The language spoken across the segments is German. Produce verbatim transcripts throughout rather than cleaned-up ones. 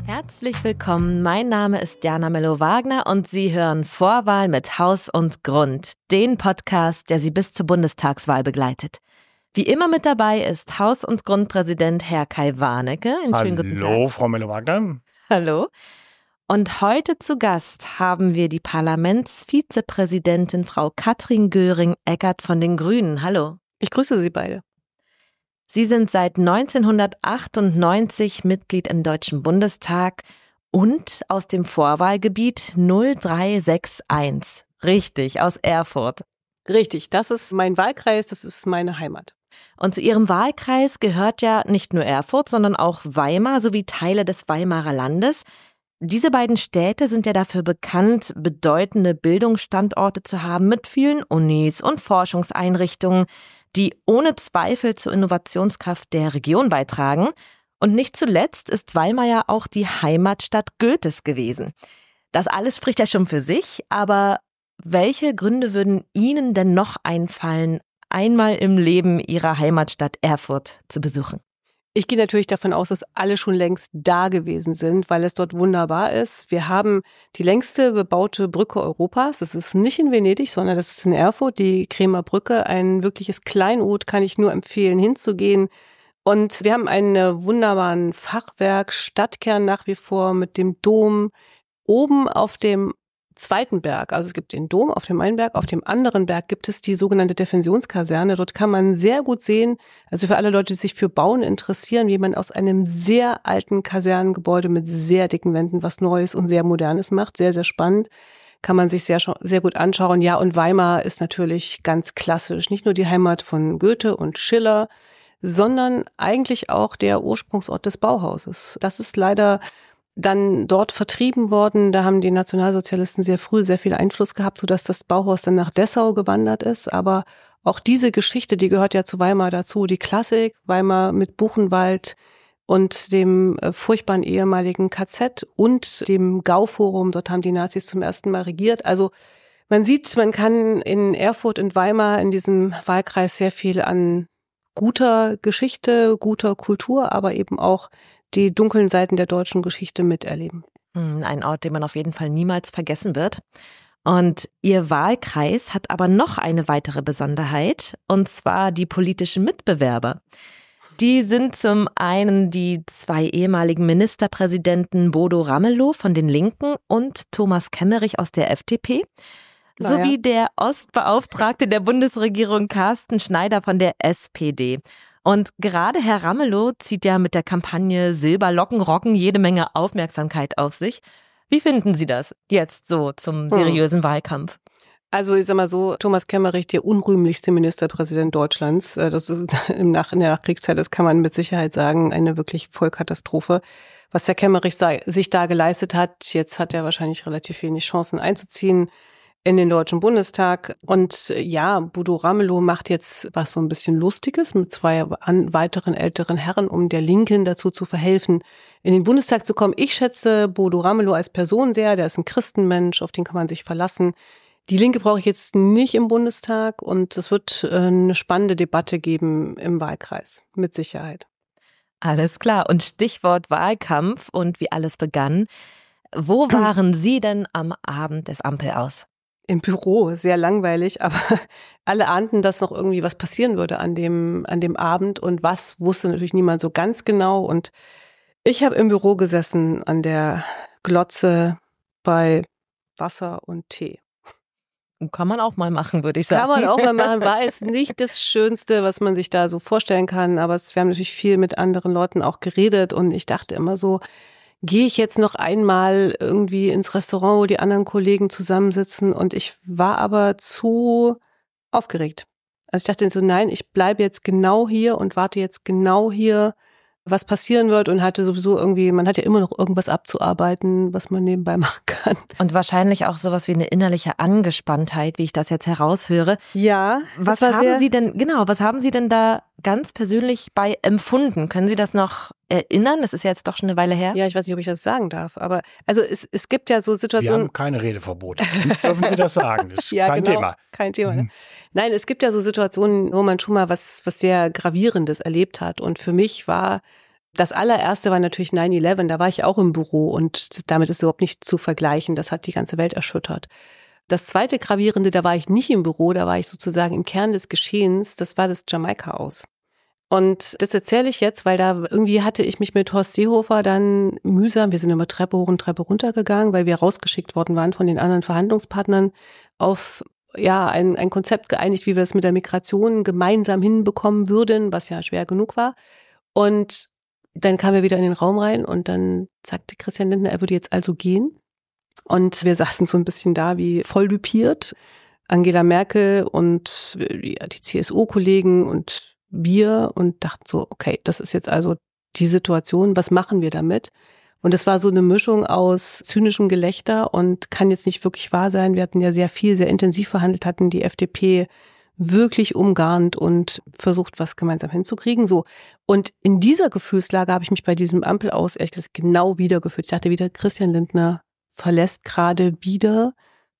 Herzlich willkommen, mein Name ist Jana Mello-Wagner und Sie hören Vorwahl mit Haus und Grund, den Podcast, der Sie bis zur Bundestagswahl begleitet. Wie immer mit dabei ist Haus- und Grundpräsident Herr Kai Warnecke. Einen schönen guten Tag. Hallo, Frau Mello-Wagner. Hallo. Und heute zu Gast haben wir die Parlamentsvizepräsidentin Frau Katrin Göring-Eckardt von den Grünen. Hallo. Ich grüße Sie beide. Sie sind seit neunzehnhundertachtundneunzig Mitglied im Deutschen Bundestag und aus dem Vorwahlgebiet null drei sechs eins. Richtig, aus Erfurt. Richtig, das ist mein Wahlkreis, das ist meine Heimat. Und zu Ihrem Wahlkreis gehört ja nicht nur Erfurt, sondern auch Weimar sowie Teile des Weimarer Landes. Diese beiden Städte sind ja dafür bekannt, bedeutende Bildungsstandorte zu haben mit vielen Unis und Forschungseinrichtungen, die ohne Zweifel zur Innovationskraft der Region beitragen. Und nicht zuletzt ist Weimar ja auch die Heimatstadt Goethes gewesen. Das alles spricht ja schon für sich, aber welche Gründe würden Ihnen denn noch einfallen, einmal im Leben Ihrer Heimatstadt Erfurt zu besuchen? Ich gehe natürlich davon aus, dass alle schon längst da gewesen sind, weil es dort wunderbar ist. Wir haben die längste bebaute Brücke Europas. Das ist nicht in Venedig, sondern das ist in Erfurt, die Kremer Brücke. Ein wirkliches Kleinod, kann ich nur empfehlen, hinzugehen. Und wir haben einen wunderbaren Fachwerk, Stadtkern nach wie vor mit dem Dom. Oben auf dem zweiten Berg, also es gibt den Dom auf dem einen Berg, auf dem anderen Berg gibt es die sogenannte Defensionskaserne. Dort kann man sehr gut sehen, also für alle Leute, die sich für Bauen interessieren, wie man aus einem sehr alten Kasernengebäude mit sehr dicken Wänden was Neues und sehr Modernes macht. Sehr, sehr spannend. Kann man sich sehr, sehr gut anschauen. Ja, und Weimar ist natürlich ganz klassisch. Nicht nur die Heimat von Goethe und Schiller, sondern eigentlich auch der Ursprungsort des Bauhauses. Das ist leider dann dort vertrieben worden. Da haben die Nationalsozialisten sehr früh sehr viel Einfluss gehabt, sodass das Bauhaus dann nach Dessau gewandert ist. Aber auch diese Geschichte, die gehört ja zu Weimar dazu. Die Klassik, Weimar mit Buchenwald und dem äh, furchtbaren ehemaligen K Z und dem Gauforum. Dort haben die Nazis zum ersten Mal regiert. Also man sieht, man kann in Erfurt und Weimar in diesem Wahlkreis sehr viel an guter Geschichte, guter Kultur, aber eben auch die dunklen Seiten der deutschen Geschichte miterleben. Ein Ort, den man auf jeden Fall niemals vergessen wird. Und Ihr Wahlkreis hat aber noch eine weitere Besonderheit, und zwar die politischen Mitbewerber. Die sind zum einen die zwei ehemaligen Ministerpräsidenten Bodo Ramelow von den Linken und Thomas Kemmerich aus der F D P, naja. sowie der Ostbeauftragte der Bundesregierung Carsten Schneider von der S P D. Und gerade Herr Ramelow zieht ja mit der Kampagne Silberlocken rocken jede Menge Aufmerksamkeit auf sich. Wie finden Sie das jetzt so zum seriösen hm. Wahlkampf? Also ich sag mal so, Thomas Kemmerich, der unrühmlichste Ministerpräsident Deutschlands, das ist im Nach- in der Nachkriegszeit, das kann man mit Sicherheit sagen, eine wirklich Vollkatastrophe. Was der Kemmerich sich da geleistet hat, jetzt hat er wahrscheinlich relativ wenig Chancen einzuziehen in den Deutschen Bundestag. Und ja, Bodo Ramelow macht jetzt was so ein bisschen Lustiges mit zwei an weiteren älteren Herren, um der Linken dazu zu verhelfen, in den Bundestag zu kommen. Ich schätze Bodo Ramelow als Person sehr, der ist ein Christenmensch, auf den kann man sich verlassen. Die Linke brauche ich jetzt nicht im Bundestag und es wird eine spannende Debatte geben im Wahlkreis, mit Sicherheit. Alles klar. Und Stichwort Wahlkampf und wie alles begann. Wo waren Sie denn am Abend des Ampel-Aus? Im Büro, sehr langweilig, aber alle ahnten, dass noch irgendwie was passieren würde an dem an dem Abend und was wusste natürlich niemand so ganz genau. Und ich habe im Büro gesessen an der Glotze bei Wasser und Tee. Kann man auch mal machen, würde ich sagen. Kann man auch mal machen, war jetzt nicht das Schönste, was man sich da so vorstellen kann, aber es, wir haben natürlich viel mit anderen Leuten auch geredet und ich dachte immer so, gehe ich jetzt noch einmal irgendwie ins Restaurant, wo die anderen Kollegen zusammensitzen, und ich war aber zu aufgeregt. Also ich dachte so, nein, ich bleibe jetzt genau hier und warte jetzt genau hier, was passieren wird, und hatte sowieso irgendwie, man hat ja immer noch irgendwas abzuarbeiten, was man nebenbei machen kann. Und wahrscheinlich auch sowas wie eine innerliche Angespanntheit, wie ich das jetzt heraushöre. Ja. Was haben Sie denn, genau, was haben Sie denn da ganz persönlich bei empfunden? Können Sie das noch erinnern? Das ist ja jetzt doch schon eine Weile her. Ja, ich weiß nicht, ob ich das sagen darf, aber also es, es gibt ja so Situationen. Wir haben keine Redeverbote. Jetzt dürfen Sie das sagen. Das ist ja, kein genau, Thema. Kein Thema. Mhm. Nein, es gibt ja so Situationen, wo man schon mal was, was sehr Gravierendes erlebt hat. Und für mich war Das allererste war natürlich nine eleven, da war ich auch im Büro und damit ist überhaupt nicht zu vergleichen, das hat die ganze Welt erschüttert. Das zweite Gravierende, da war ich nicht im Büro, da war ich sozusagen im Kern des Geschehens, das war das Jamaika-Aus. Und das erzähle ich jetzt, weil da irgendwie hatte ich mich mit Horst Seehofer dann mühsam, wir sind immer Treppe hoch und Treppe runter gegangen, weil wir rausgeschickt worden waren von den anderen Verhandlungspartnern, auf ja ein, ein Konzept geeinigt, wie wir das mit der Migration gemeinsam hinbekommen würden, was ja schwer genug war. Und dann kam er wieder in den Raum rein und dann sagte Christian Lindner, er würde jetzt also gehen. Und wir saßen so ein bisschen da wie voll düpiert. Angela Merkel und die C S U-Kollegen und wir und dachten so, okay, das ist jetzt also die Situation, was machen wir damit? Und es war so eine Mischung aus zynischem Gelächter und kann jetzt nicht wirklich wahr sein. Wir hatten ja sehr viel, sehr intensiv verhandelt, hatten die F D P wirklich umgarnt und versucht, was gemeinsam hinzukriegen. So. Und in dieser Gefühlslage habe ich mich bei diesem Ampelaus ehrlich gesagt genau wiedergefühlt. Ich dachte wieder, Christian Lindner verlässt gerade wieder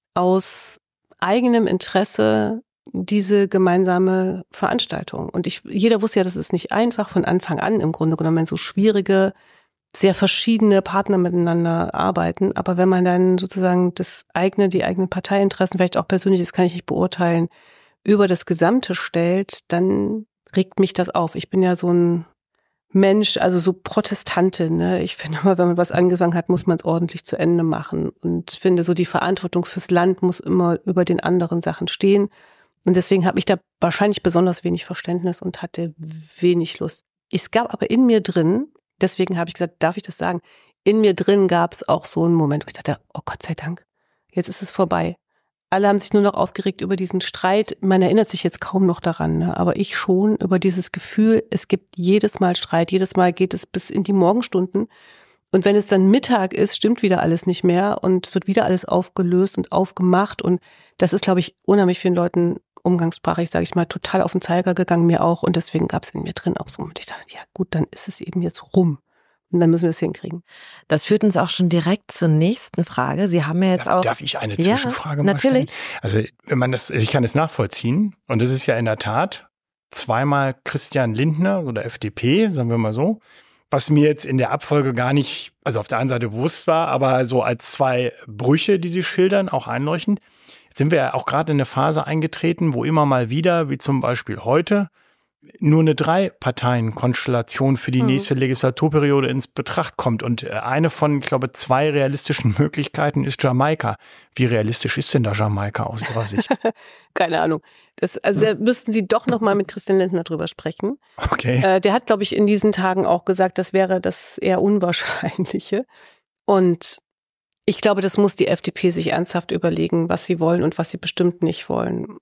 aus eigenem Interesse diese gemeinsame Veranstaltung. Und ich, jeder wusste ja, das ist nicht einfach von Anfang an im Grunde genommen, wenn so schwierige, sehr verschiedene Partner miteinander arbeiten. Aber wenn man dann sozusagen das eigene, die eigenen Parteiinteressen, vielleicht auch persönlich, das kann ich nicht beurteilen, über das Gesamte stellt, dann regt mich das auf. Ich bin ja so ein Mensch, also so Protestantin, ne? Ich finde immer, wenn man was angefangen hat, muss man es ordentlich zu Ende machen. Und ich finde so, die Verantwortung fürs Land muss immer über den anderen Sachen stehen. Und deswegen habe ich da wahrscheinlich besonders wenig Verständnis und hatte wenig Lust. Es gab aber in mir drin, deswegen habe ich gesagt, darf ich das sagen, in mir drin gab es auch so einen Moment, wo ich dachte, oh Gott sei Dank, jetzt ist es vorbei. Alle haben sich nur noch aufgeregt über diesen Streit. Man erinnert sich jetzt kaum noch daran, ne? Aber ich schon über dieses Gefühl, es gibt jedes Mal Streit, jedes Mal geht es bis in die Morgenstunden. Und wenn es dann Mittag ist, stimmt wieder alles nicht mehr und es wird wieder alles aufgelöst und aufgemacht. Und das ist, glaube ich, unheimlich vielen Leuten umgangssprachlich, sage ich mal, total auf den Zeiger gegangen, mir auch. Und deswegen gab es in mir drin auch so, und ich dachte, ja gut, dann ist es eben jetzt rum. Und dann müssen wir es hinkriegen. Das führt uns auch schon direkt zur nächsten Frage. Sie haben ja jetzt darf, auch... Darf ich eine Zwischenfrage ja, mal natürlich. stellen? Also wenn man das, ich kann es nachvollziehen. Und das ist ja in der Tat zweimal Christian Lindner oder F D P, sagen wir mal so. Was mir jetzt in der Abfolge gar nicht, also auf der einen Seite bewusst war, aber so als zwei Brüche, die Sie schildern, auch einleuchtend. Jetzt sind wir ja auch gerade in eine Phase eingetreten, wo immer mal wieder, wie zum Beispiel heute, nur eine Drei-Parteien-Konstellation für die hm. nächste Legislaturperiode ins Betracht kommt. Und eine von, ich glaube, zwei realistischen Möglichkeiten ist Jamaika. Wie realistisch ist denn da Jamaika aus Ihrer Sicht? Keine Ahnung. Das, also da müssten Sie doch noch mal mit Christian Lindner drüber sprechen. Okay. Äh, der hat, glaube ich, in diesen Tagen auch gesagt, das wäre das eher Unwahrscheinliche. Und ich glaube, das muss die F D P sich ernsthaft überlegen, was sie wollen und was sie bestimmt nicht wollen.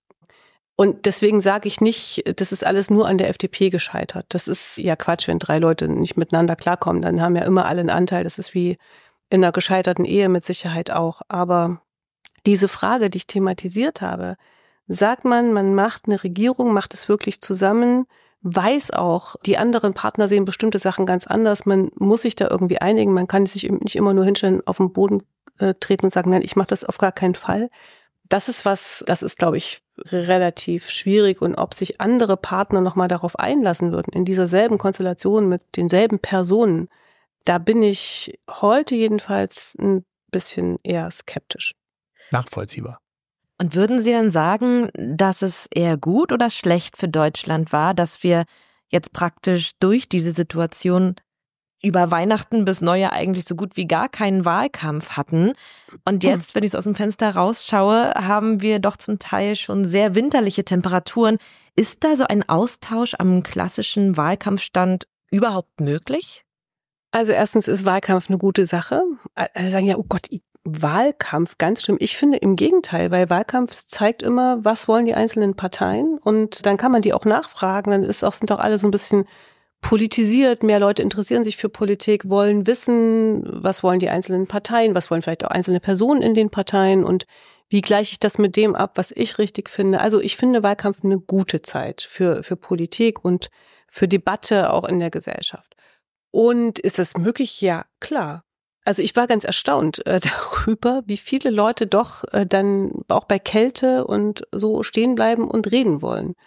Und deswegen sage ich nicht, das ist alles nur an der F D P gescheitert. Das ist ja Quatsch, wenn drei Leute nicht miteinander klarkommen, dann haben ja immer alle einen Anteil. Das ist wie in einer gescheiterten Ehe mit Sicherheit auch. Aber diese Frage, die ich thematisiert habe, sagt man, man macht eine Regierung, macht es wirklich zusammen, weiß auch, die anderen Partner sehen bestimmte Sachen ganz anders. Man muss sich da irgendwie einigen. Man kann sich nicht immer nur hinstellen, auf den Boden äh, treten und sagen, nein, ich mache das auf gar keinen Fall. Das ist was, das ist, glaube ich, relativ schwierig. Und ob sich andere Partner nochmal darauf einlassen würden, in dieser selben Konstellation mit denselben Personen, da bin ich heute jedenfalls ein bisschen eher skeptisch. Nachvollziehbar. Und würden Sie dann sagen, dass es eher gut oder schlecht für Deutschland war, dass wir jetzt praktisch durch diese Situation über Weihnachten bis Neujahr eigentlich so gut wie gar keinen Wahlkampf hatten? Und jetzt, wenn ich so aus dem Fenster rausschaue, haben wir doch zum Teil schon sehr winterliche Temperaturen. Ist da so ein Austausch am klassischen Wahlkampfstand überhaupt möglich? Also erstens ist Wahlkampf eine gute Sache. Alle sagen ja, oh Gott, Wahlkampf, ganz schlimm. Ich finde im Gegenteil, weil Wahlkampf zeigt immer, was wollen die einzelnen Parteien, und dann kann man die auch nachfragen. Dann ist auch, sind auch alle so ein bisschen politisiert, mehr Leute interessieren sich für Politik, wollen wissen, was wollen die einzelnen Parteien, was wollen vielleicht auch einzelne Personen in den Parteien und wie gleiche ich das mit dem ab, was ich richtig finde. Also ich finde Wahlkampf eine gute Zeit für, für Politik und für Debatte auch in der Gesellschaft. Und ist das möglich? Ja, klar. Also ich war ganz erstaunt äh, darüber, wie viele Leute doch äh, dann auch bei Kälte und so stehen bleiben und reden wollen.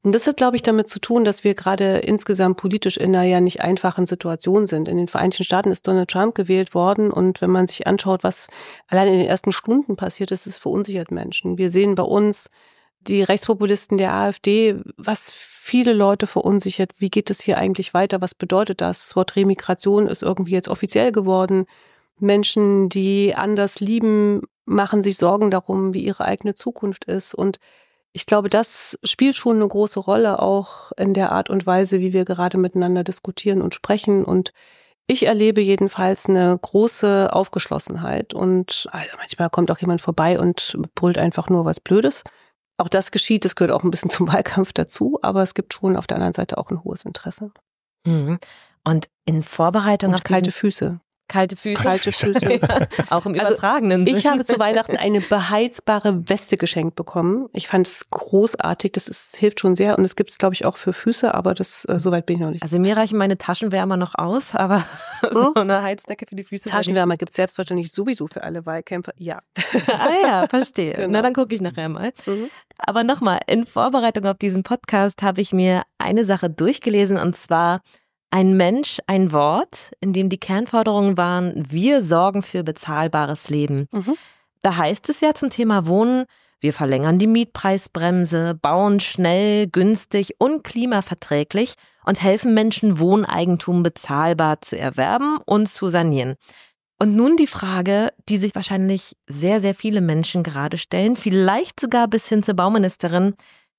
Und das hat, glaube ich, damit zu tun, dass wir gerade insgesamt politisch in einer ja nicht einfachen Situation sind. In den Vereinigten Staaten ist Donald Trump gewählt worden und wenn man sich anschaut, was allein in den ersten Stunden passiert ist, es verunsichert Menschen. Wir sehen bei uns die Rechtspopulisten der AfD, was viele Leute verunsichert. Wie geht es hier eigentlich weiter? Was bedeutet das? Das Wort Remigration ist irgendwie jetzt offiziell geworden. Menschen, die anders lieben, machen sich Sorgen darum, wie ihre eigene Zukunft ist. Und ich glaube, das spielt schon eine große Rolle, auch in der Art und Weise, wie wir gerade miteinander diskutieren und sprechen. Und ich erlebe jedenfalls eine große Aufgeschlossenheit. Und manchmal kommt auch jemand vorbei und brüllt einfach nur was Blödes. Auch das geschieht, das gehört auch ein bisschen zum Wahlkampf dazu. Aber es gibt schon auf der anderen Seite auch ein hohes Interesse. Mhm. Und in Vorbereitung und auf kalte Füße. Kalte Füße. Kalte Füße. Ja, auch im übertragenen also, Sinn. Ich habe zu Weihnachten eine beheizbare Weste geschenkt bekommen. Ich fand es großartig. Das ist, hilft schon sehr. Und es gibt es, glaube ich, auch für Füße, aber das äh, soweit bin ich noch nicht. Also mir reichen meine Taschenwärmer noch aus, aber hm? so eine Heizdecke für die Füße. Taschenwärmer gibt es selbstverständlich sowieso für alle Wahlkämpfer. Ja. Ah ja, verstehe. Genau. Na, dann gucke ich nachher mal. Mhm. Aber nochmal, in Vorbereitung auf diesen Podcast habe ich mir eine Sache durchgelesen und zwar: Ein Mensch, ein Wort, in dem die Kernforderungen waren: Wir sorgen für bezahlbares Leben. Mhm. Da heißt es ja zum Thema Wohnen: Wir verlängern die Mietpreisbremse, bauen schnell, günstig und klimaverträglich und helfen Menschen, Wohneigentum bezahlbar zu erwerben und zu sanieren. Und nun die Frage, die sich wahrscheinlich sehr, sehr viele Menschen gerade stellen, vielleicht sogar bis hin zur Bauministerin: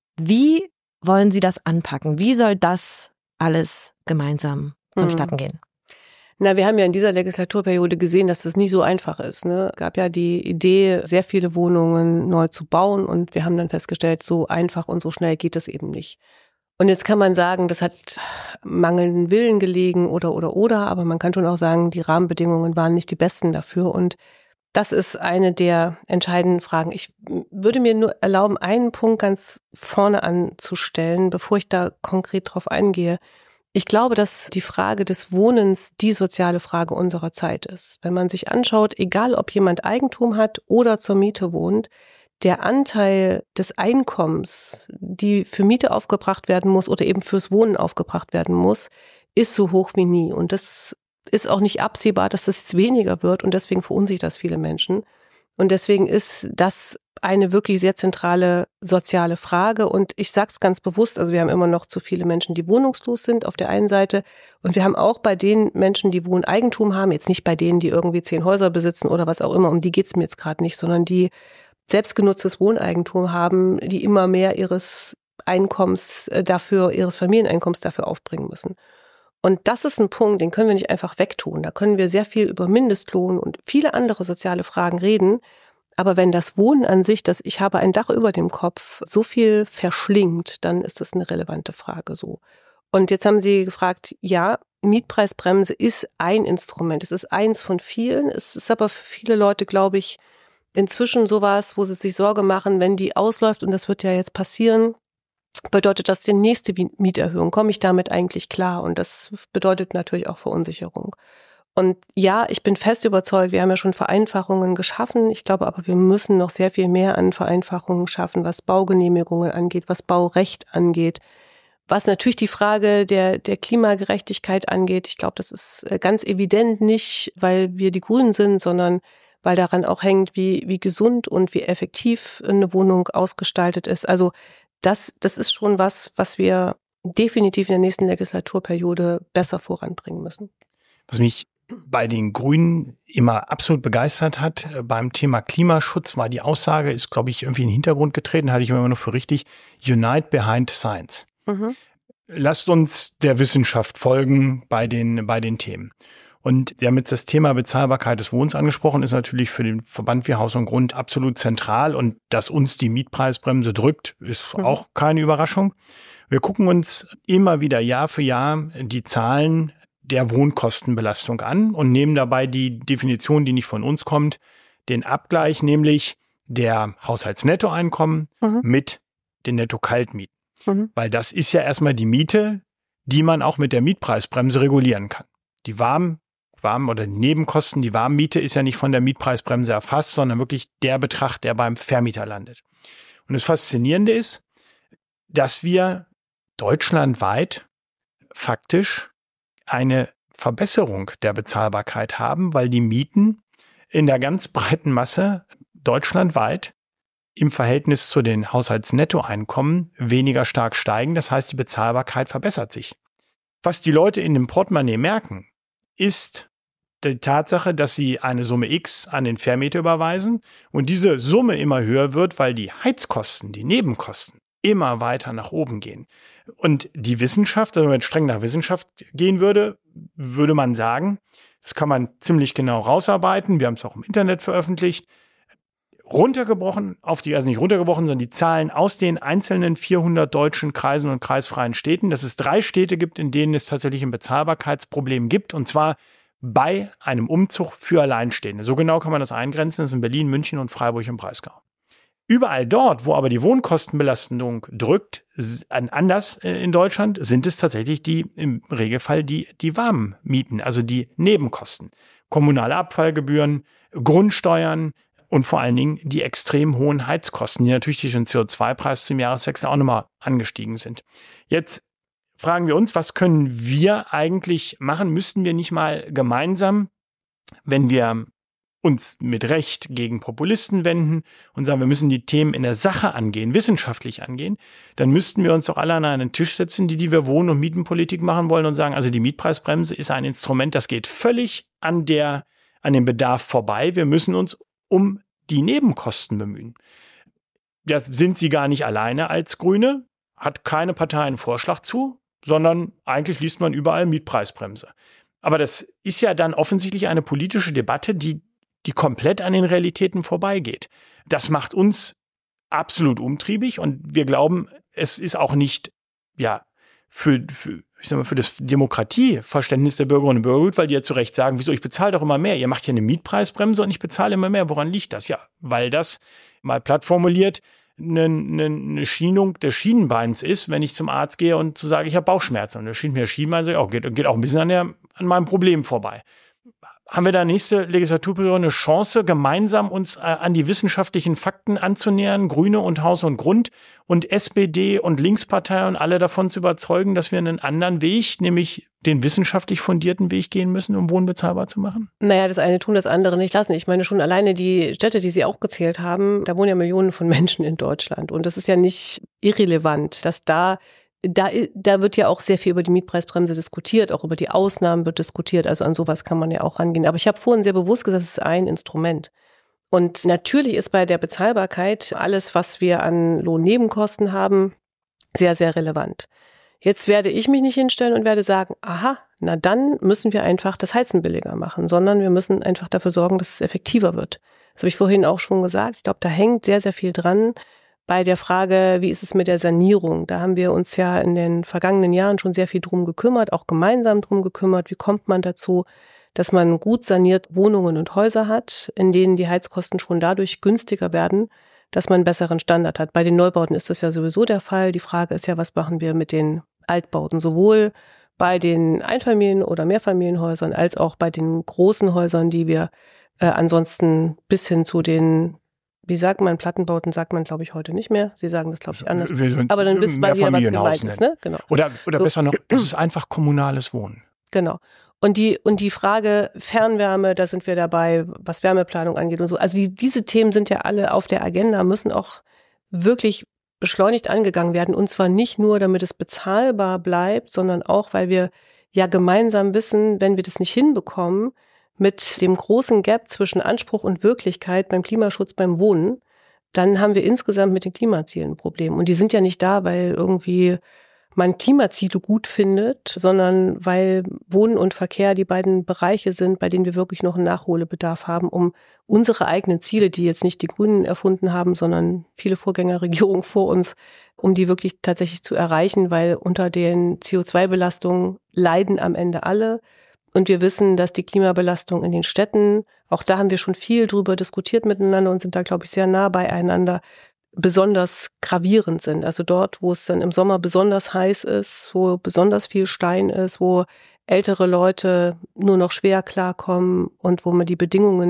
Wie wollen Sie das anpacken? Wie soll das alles gemeinsam vonstatten gehen? Na, wir haben ja in dieser Legislaturperiode gesehen, dass das nicht so einfach ist. Ne? Es gab ja die Idee, sehr viele Wohnungen neu zu bauen und wir haben dann festgestellt, so einfach und so schnell geht das eben nicht. Und jetzt kann man sagen, das hat mangelnden Willen gelegen oder, oder, oder, aber man kann schon auch sagen, die Rahmenbedingungen waren nicht die besten dafür und das ist eine der entscheidenden Fragen. Ich würde mir nur erlauben, einen Punkt ganz vorne anzustellen, bevor ich da konkret drauf eingehe. Ich glaube, dass die Frage des Wohnens die soziale Frage unserer Zeit ist. Wenn man sich anschaut, egal ob jemand Eigentum hat oder zur Miete wohnt, der Anteil des Einkommens, die für Miete aufgebracht werden muss oder eben fürs Wohnen aufgebracht werden muss, ist so hoch wie nie. Und das ist auch nicht absehbar, dass das jetzt weniger wird und deswegen verunsichert das viele Menschen. Und deswegen ist das eine wirklich sehr zentrale soziale Frage. Und ich sage es ganz bewusst, also wir haben immer noch zu viele Menschen, die wohnungslos sind auf der einen Seite. Und wir haben auch bei den Menschen, die Wohneigentum haben, jetzt nicht bei denen, die irgendwie zehn Häuser besitzen oder was auch immer, um die geht's mir jetzt gerade nicht, sondern die selbstgenutztes Wohneigentum haben, die immer mehr ihres Einkommens dafür, ihres Familieneinkommens dafür aufbringen müssen. Und das ist ein Punkt, den können wir nicht einfach wegtun. Da können wir sehr viel über Mindestlohn und viele andere soziale Fragen reden. Aber wenn das Wohnen an sich, das ich habe ein Dach über dem Kopf, so viel verschlingt, dann ist das eine relevante Frage so. Und jetzt haben Sie gefragt, ja, Mietpreisbremse ist ein Instrument. Es ist eins von vielen. Es ist aber für viele Leute, glaube ich, inzwischen sowas, wo sie sich Sorge machen, wenn die ausläuft, und das wird ja jetzt passieren, bedeutet das die nächste Mieterhöhung. Komme ich damit eigentlich klar? Und das bedeutet natürlich auch Verunsicherung. Und ja, ich bin fest überzeugt, wir haben ja schon Vereinfachungen geschaffen. Ich glaube aber, wir müssen noch sehr viel mehr an Vereinfachungen schaffen, was Baugenehmigungen angeht, was Baurecht angeht, was natürlich die Frage der, der Klimagerechtigkeit angeht. Ich glaube, das ist ganz evident nicht, weil wir die Grünen sind, sondern weil daran auch hängt, wie, wie gesund und wie effektiv eine Wohnung ausgestaltet ist. Also das, das ist schon was, was wir definitiv in der nächsten Legislaturperiode besser voranbringen müssen. Was mich bei den Grünen immer absolut begeistert hat beim Thema Klimaschutz, war die Aussage, ist, glaube ich, irgendwie in den Hintergrund getreten, halte ich immer noch für richtig: Unite behind science. Mhm. Lasst uns der Wissenschaft folgen bei den, bei den Themen. Und Sie haben jetzt das Thema Bezahlbarkeit des Wohnens angesprochen, ist natürlich für den Verband wie Haus und Grund absolut zentral. Und dass uns die Mietpreisbremse drückt, ist mhm. auch keine Überraschung. Wir gucken uns immer wieder Jahr für Jahr die Zahlen der Wohnkostenbelastung an und nehmen dabei die Definition, die nicht von uns kommt, den Abgleich, nämlich der Haushaltsnettoeinkommen mhm. mit den Netto-Kaltmieten. Mhm. Weil das ist ja erstmal die Miete, die man auch mit der Mietpreisbremse regulieren kann. Die Warm Warm- oder Nebenkosten, die Warmmiete ist ja nicht von der Mietpreisbremse erfasst, sondern wirklich der Betrag, der beim Vermieter landet. Und das Faszinierende ist, dass wir deutschlandweit faktisch eine Verbesserung der Bezahlbarkeit haben, weil die Mieten in der ganz breiten Masse deutschlandweit im Verhältnis zu den Haushaltsnettoeinkommen weniger stark steigen. Das heißt, die Bezahlbarkeit verbessert sich. Was die Leute in dem Portemonnaie merken, ist die Tatsache, dass sie eine Summe X an den Vermieter überweisen und diese Summe immer höher wird, weil die Heizkosten, die Nebenkosten immer weiter nach oben gehen. Und die Wissenschaft, also wenn man streng nach Wissenschaft gehen würde, würde man sagen, das kann man ziemlich genau rausarbeiten, wir haben es auch im Internet veröffentlicht, runtergebrochen auf die, also nicht runtergebrochen, sondern die Zahlen aus den einzelnen vierhundert deutschen Kreisen und kreisfreien Städten, dass es drei Städte gibt, in denen es tatsächlich ein Bezahlbarkeitsproblem gibt, und zwar bei einem Umzug für Alleinstehende. So genau kann man das eingrenzen, das sind Berlin, München und Freiburg im Breisgau. Überall dort, wo aber die Wohnkostenbelastung drückt, anders in Deutschland, sind es tatsächlich die, im Regelfall die, die warmen Mieten, also die Nebenkosten. Kommunale Abfallgebühren, Grundsteuern und vor allen Dingen die extrem hohen Heizkosten, die natürlich durch den C O zwei Preis zum Jahreswechsel auch nochmal angestiegen sind. Jetzt fragen wir uns, was können wir eigentlich machen? Müssten wir nicht mal gemeinsam, wenn wir uns mit Recht gegen Populisten wenden und sagen, wir müssen die Themen in der Sache angehen, wissenschaftlich angehen, dann müssten wir uns doch alle an einen Tisch setzen, die, die wir Wohn- und Mietenpolitik machen wollen und sagen, also die Mietpreisbremse ist ein Instrument, das geht völlig an der, an dem Bedarf vorbei. Wir müssen uns um die Nebenkosten bemühen. Das sind sie gar nicht alleine als Grüne, hat keine Partei einen Vorschlag zu, sondern eigentlich liest man überall Mietpreisbremse. Aber das ist ja dann offensichtlich eine politische Debatte, die die komplett an den Realitäten vorbeigeht. Das macht uns absolut umtriebig und wir glauben, es ist auch nicht, ja, für, für, ich sag mal, für das Demokratieverständnis der Bürgerinnen und Bürger gut, weil die ja zu Recht sagen, wieso, ich bezahle doch immer mehr. Ihr macht hier eine Mietpreisbremse und ich bezahle immer mehr. Woran liegt das? Ja, weil das, mal platt formuliert, eine, eine, eine Schienung des Schienenbeins ist, wenn ich zum Arzt gehe und zu sage, ich habe Bauchschmerzen. Und der schient mir das Schienenbein, so, ja, geht, geht auch ein bisschen an, der, an meinem Problem vorbei. Haben wir da nächste Legislaturperiode eine Chance, gemeinsam uns äh, an die wissenschaftlichen Fakten anzunähern, Grüne und Haus und Grund und S P D und Linkspartei und alle davon zu überzeugen, dass wir einen anderen Weg, nämlich den wissenschaftlich fundierten Weg gehen müssen, um Wohnen bezahlbar zu machen? Naja, das eine tun, das andere nicht lassen. Ich meine, schon alleine die Städte, die Sie auch gezählt haben, da wohnen ja Millionen von Menschen in Deutschland. Und das ist ja nicht irrelevant, dass da Da, da wird ja auch sehr viel über die Mietpreisbremse diskutiert, auch über die Ausnahmen wird diskutiert, also an sowas kann man ja auch rangehen. Aber ich habe vorhin sehr bewusst gesagt, es ist ein Instrument. Und natürlich ist bei der Bezahlbarkeit alles, was wir an Lohnnebenkosten haben, sehr, sehr relevant. Jetzt werde ich mich nicht hinstellen und werde sagen, aha, na dann müssen wir einfach das Heizen billiger machen, sondern wir müssen einfach dafür sorgen, dass es effektiver wird. Das habe ich vorhin auch schon gesagt. Ich glaube, da hängt sehr, sehr viel dran. Bei der Frage, wie ist es mit der Sanierung? Da haben wir uns ja in den vergangenen Jahren schon sehr viel drum gekümmert, auch gemeinsam drum gekümmert. Wie kommt man dazu, dass man gut saniert Wohnungen und Häuser hat, in denen die Heizkosten schon dadurch günstiger werden, dass man einen besseren Standard hat. Bei den Neubauten ist das ja sowieso der Fall. Die Frage ist ja, was machen wir mit den Altbauten? Sowohl bei den Einfamilien- oder Mehrfamilienhäusern als auch bei den großen Häusern, die wir äh, ansonsten bis hin zu den, wie sagt man, Plattenbauten sagt man, glaube ich, heute nicht mehr. Sie sagen das, glaube ich, anders. Aber dann wisst man wieder, was gemeint ist, ne? Genau. Oder, oder so. Besser noch, das ist einfach kommunales Wohnen. Genau. Und die, und die Frage Fernwärme, da sind wir dabei, was Wärmeplanung angeht und so. Also die, diese Themen sind ja alle auf der Agenda, müssen auch wirklich beschleunigt angegangen werden. Und zwar nicht nur, damit es bezahlbar bleibt, sondern auch, weil wir ja gemeinsam wissen, wenn wir das nicht hinbekommen, mit dem großen Gap zwischen Anspruch und Wirklichkeit beim Klimaschutz, beim Wohnen, dann haben wir insgesamt mit den Klimazielen ein Problem. Und die sind ja nicht da, weil irgendwie man Klimaziele gut findet, sondern weil Wohnen und Verkehr die beiden Bereiche sind, bei denen wir wirklich noch einen Nachholbedarf haben, um unsere eigenen Ziele, die jetzt nicht die Grünen erfunden haben, sondern viele Vorgängerregierungen vor uns, um die wirklich tatsächlich zu erreichen, weil unter den C O zwei Belastungen leiden am Ende alle. Und wir wissen, dass die Klimabelastung in den Städten, auch da haben wir schon viel drüber diskutiert miteinander und sind da, glaube ich, sehr nah beieinander, besonders gravierend sind. Also dort, wo es dann im Sommer besonders heiß ist, wo besonders viel Stein ist, wo ältere Leute nur noch schwer klarkommen und wo man die Bedingungen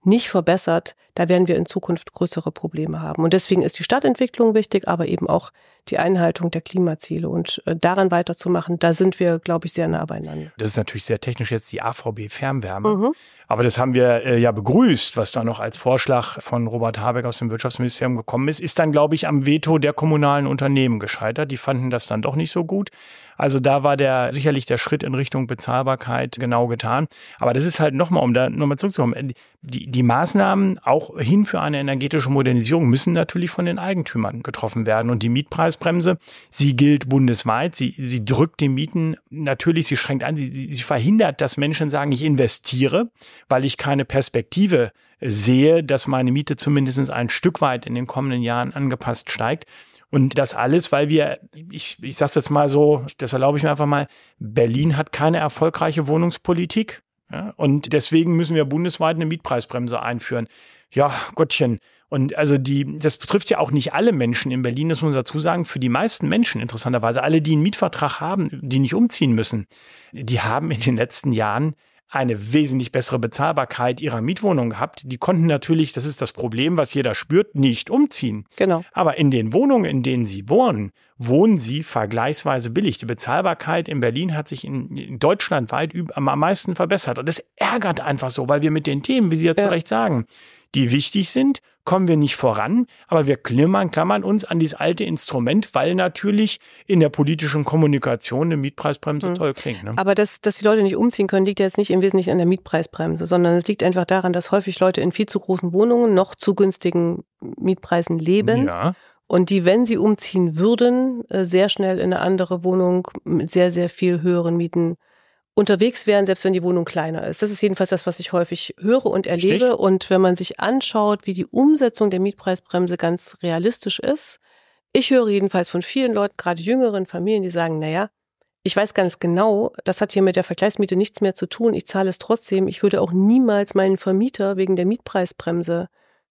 nicht verbessert, da werden wir in Zukunft größere Probleme haben. Und deswegen ist die Stadtentwicklung wichtig, aber eben auch die Einhaltung der Klimaziele. Und daran weiterzumachen, da sind wir, glaube ich, sehr nah beieinander. Das ist natürlich sehr technisch jetzt die A V B-Fernwärme. Mhm. Aber das haben wir äh, ja begrüßt, was da noch als Vorschlag von Robert Habeck aus dem Wirtschaftsministerium gekommen ist, ist dann, glaube ich, am Veto der kommunalen Unternehmen gescheitert. Die fanden das dann doch nicht so gut. Also da war der sicherlich der Schritt in Richtung Bezahlbarkeit genau getan. Aber das ist halt nochmal, um da nochmal zurückzukommen, die, die Maßnahmen auch hin für eine energetische Modernisierung müssen natürlich von den Eigentümern getroffen werden. Und die Mietpreisbremse, sie gilt bundesweit. Sie, sie drückt die Mieten natürlich, sie schränkt an, sie, sie, sie verhindert, dass Menschen sagen, ich investiere, weil ich keine Perspektive sehe, dass meine Miete zumindest ein Stück weit in den kommenden Jahren angepasst steigt. Und das alles, weil wir, ich, ich sage es jetzt mal so, das erlaube ich mir einfach mal, Berlin hat keine erfolgreiche Wohnungspolitik. Ja, und deswegen müssen wir bundesweit eine Mietpreisbremse einführen. Ja, Gottchen. Und also die, das betrifft ja auch nicht alle Menschen in Berlin, das muss man dazu sagen. Für die meisten Menschen, interessanterweise, alle, die einen Mietvertrag haben, die nicht umziehen müssen, die haben in den letzten Jahren eine wesentlich bessere Bezahlbarkeit ihrer Mietwohnung gehabt. Die konnten natürlich, das ist das Problem, was jeder spürt, nicht umziehen. Genau. Aber in den Wohnungen, in denen sie wohnen, wohnen sie vergleichsweise billig. Die Bezahlbarkeit in Berlin hat sich in, in deutschlandweit am meisten verbessert. Und das ärgert einfach so, weil wir mit den Themen, wie Sie ja zu Recht sagen, die wichtig sind, kommen wir nicht voran, aber wir klimmern, klammern uns an dieses alte Instrument, weil natürlich in der politischen Kommunikation eine Mietpreisbremse hm. toll klingt. Ne? Aber dass, dass die Leute nicht umziehen können, liegt ja jetzt nicht im Wesentlichen an der Mietpreisbremse, sondern es liegt einfach daran, dass häufig Leute in viel zu großen Wohnungen noch zu günstigen Mietpreisen leben. Ja. Und die, wenn sie umziehen würden, sehr schnell in eine andere Wohnung mit sehr, sehr viel höheren Mieten unterwegs wären, selbst wenn die Wohnung kleiner ist. Das ist jedenfalls das, was ich häufig höre und erlebe. Richtig. Und wenn man sich anschaut, wie die Umsetzung der Mietpreisbremse ganz realistisch ist, ich höre jedenfalls von vielen Leuten, gerade jüngeren Familien, die sagen, naja, ich weiß ganz genau, das hat hier mit der Vergleichsmiete nichts mehr zu tun, ich zahle es trotzdem. Ich würde auch niemals meinen Vermieter wegen der Mietpreisbremse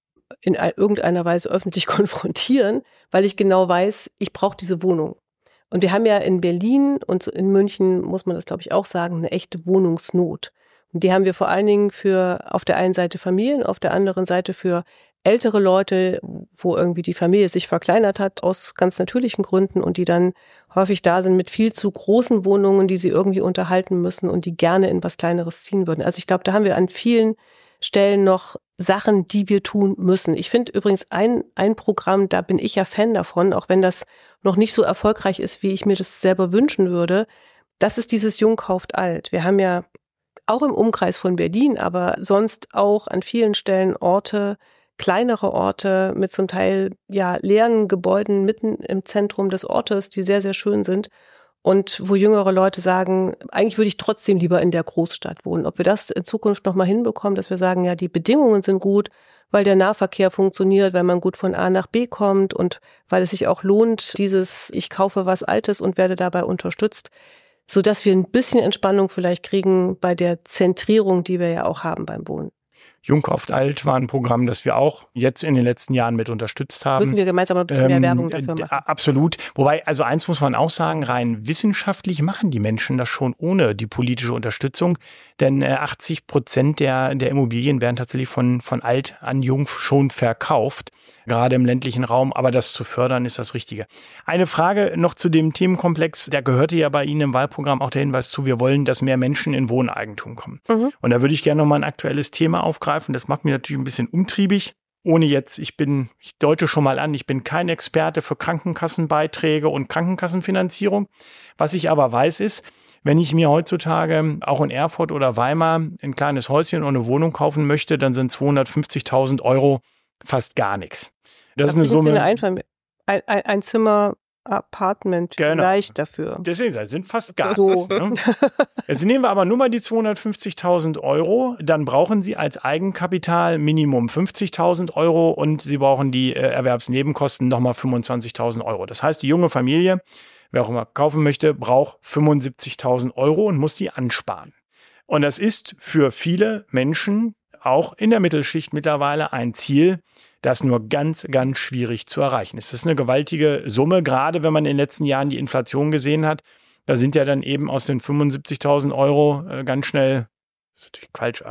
in irgendeiner Weise öffentlich konfrontieren, weil ich genau weiß, ich brauche diese Wohnung. Und wir haben ja in Berlin und in München, muss man das glaube ich auch sagen, eine echte Wohnungsnot. Und die haben wir vor allen Dingen für auf der einen Seite Familien, auf der anderen Seite für ältere Leute, wo irgendwie die Familie sich verkleinert hat aus ganz natürlichen Gründen und die dann häufig da sind mit viel zu großen Wohnungen, die sie irgendwie unterhalten müssen und die gerne in was Kleineres ziehen würden. Also ich glaube, da haben wir an vielen Stellen noch Sachen, die wir tun müssen. Ich finde übrigens ein, ein Programm, da bin ich ja Fan davon, auch wenn das noch nicht so erfolgreich ist, wie ich mir das selber wünschen würde. Das ist dieses Jung kauft alt. Wir haben ja auch im Umkreis von Berlin, aber sonst auch an vielen Stellen Orte, kleinere Orte mit zum Teil ja leeren Gebäuden mitten im Zentrum des Ortes, die sehr, sehr schön sind. Und wo jüngere Leute sagen, eigentlich würde ich trotzdem lieber in der Großstadt wohnen. Ob wir das in Zukunft nochmal hinbekommen, dass wir sagen, ja, die Bedingungen sind gut, weil der Nahverkehr funktioniert, weil man gut von A nach B kommt und weil es sich auch lohnt, dieses ich kaufe was Altes und werde dabei unterstützt, sodass wir ein bisschen Entspannung vielleicht kriegen bei der Zentrierung, die wir ja auch haben beim Wohnen. Jung kauft alt war ein Programm, das wir auch jetzt in den letzten Jahren mit unterstützt haben. Müssen wir gemeinsam ein bisschen mehr ähm, Werbung dafür machen. Absolut. Wobei, also eins muss man auch sagen, rein wissenschaftlich machen die Menschen das schon ohne die politische Unterstützung. Denn achtzig Prozent der, der Immobilien werden tatsächlich von, von alt an jung schon verkauft. Gerade im ländlichen Raum. Aber das zu fördern ist das Richtige. Eine Frage noch zu dem Themenkomplex. Da gehörte ja bei Ihnen im Wahlprogramm auch der Hinweis zu, wir wollen, dass mehr Menschen in Wohneigentum kommen. Mhm. Und da würde ich gerne noch mal ein aktuelles Thema aufgreifen. Das macht mich natürlich ein bisschen umtriebig. Ohne jetzt, ich bin, ich deute schon mal an, ich bin kein Experte für Krankenkassenbeiträge und Krankenkassenfinanzierung. Was ich aber weiß ist, wenn ich mir heutzutage auch in Erfurt oder Weimar ein kleines Häuschen und eine Wohnung kaufen möchte, dann sind zweihundertfünfzigtausend Euro fast gar nichts. Das ist eine Summe. Ein, ein, ein Zimmer Apartment genau. Vielleicht dafür. Deswegen sind fast gar so. nichts. Ne? Jetzt nehmen wir aber nur mal die zweihundertfünfzigtausend Euro, dann brauchen Sie als Eigenkapital Minimum fünfzigtausend Euro und Sie brauchen die äh, Erwerbsnebenkosten nochmal fünfundzwanzigtausend Euro. Das heißt, die junge Familie, wer auch immer kaufen möchte, braucht fünfundsiebzigtausend Euro und muss die ansparen. Und das ist für viele Menschen, auch in der Mittelschicht mittlerweile, ein Ziel, das nur ganz, ganz schwierig zu erreichen ist. Das ist eine gewaltige Summe, gerade wenn man in den letzten Jahren die Inflation gesehen hat. Da sind ja dann eben aus den fünfundsiebzigtausend Euro äh, ganz schnell, das ist natürlich falsch, aber